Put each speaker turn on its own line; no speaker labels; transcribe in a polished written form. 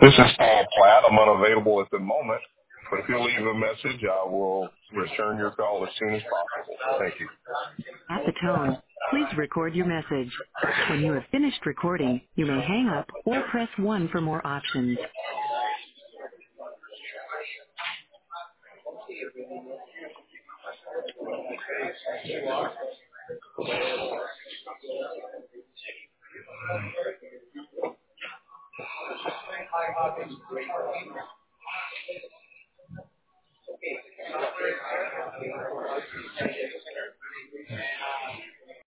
This is Paul Platt. I'm unavailable at the moment, but if you'll leave a message, I will return your call as soon as possible. Thank you.
At the tone, please record your message. When you have finished recording, you may hang up or press 1 for more options.